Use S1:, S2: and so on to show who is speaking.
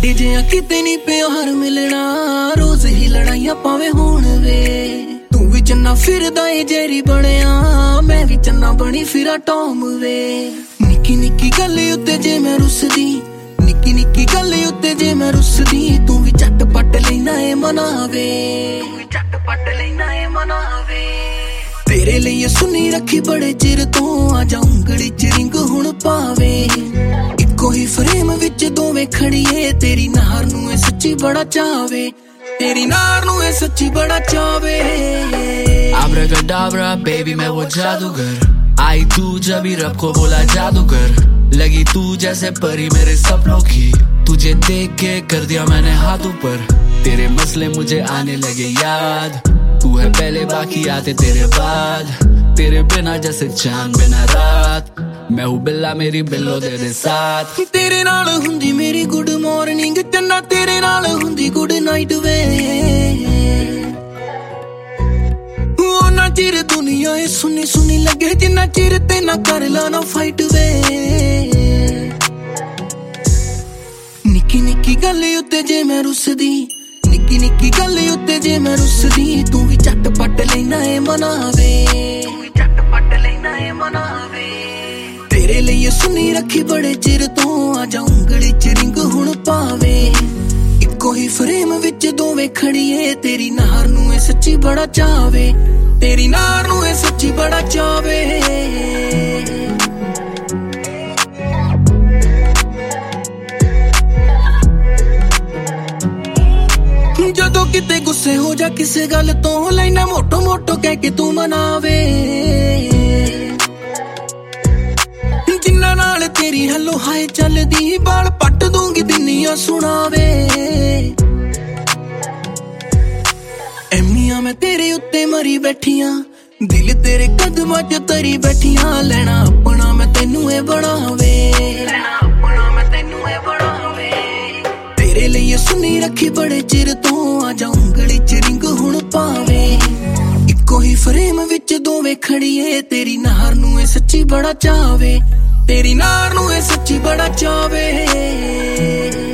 S1: लागे जियां किते नहीं प्यार मिलना रोज ही लड़ाइयां पावे होण वे तू भी चन्ना फिरदा ए जेरी बणिया मैं भी चन्ना बनी फिरा टॉम वे निक्की निक्की गल उत्ते जे मैं रुसदी निक्की निक्की गल उत्ते जे मैं रुसदी तू भी झटपट लेना ए मनावे तेरे लिए सुनी रखी बड़े चिर तो आजा उंगली च रिंग हुण पावे इको ही फ्रेम विच दोवें खड़ीए तेरी नार नू ए सच्ची बड़ा चावे तेरी नार नू ए सच्ची बड़ा चावे
S2: Abracadabra baby मैं वो जादूगर आई तू जब ही रब को बोला जादूगर लगी तू जैसे परी मेरे सपनों की तुझे देख के कर दिया मैंने हाथ ऊपर तेरे मसले मुझे आने लगे याद तू है पहले बाकी आते तेरे बाद तेरे बिना जैसे चांद बिना रात मैं हूँ बिल्ला मेरी बिल्लो तेरे साथ
S1: तेरे नाल हुंदी मेरी गुड मॉर्निंग चन्ना तेरे नाल हुंदी गुड नाइट वे ओ ना चिर दुनिया ए सुनी सुनी लगे जिन्ना चिर ते ना कर लाना फाइट वे निक्की निक्की गल उत्ते जे मैं रुसदी निक्की निक्की गल उत्ते जे मैं रुसदी तू भी झटपट लेना ए मनावे तेरे लिए सुनी रखी बड़े चिर तो आजा उंगली च रिंग हुण पावे इको ही फ्रेम विच दोवें खड़ीए तेरी नार नू ए सच्ची बड़ा चावे तेरी नार नू ए सच्ची बड़ा चावे जदों किते गुस्से हो जा किसे गल तो लेना मोटो मोटो कह के तू मनावे जिन्ना नाल तेरी हेलो हाय चलदी बाल पट दूंगी दुनिया सुनावे एमिया मैं तेरे उत्ते मरी बैठियां दिल तेरे कदमां च तरी बैठियां लेना अपना मैं तैनू ए बनावे तेरे लिए सुनी रखी बड़े चिर तो आजा उंगली च रिंग हुण पावे इको ही फ्रेम विच दोवें खड़ीए तेरी नार नू ए सच्ची बड़ा चावे तेरी नार नू ए सच्ची बड़ा चावे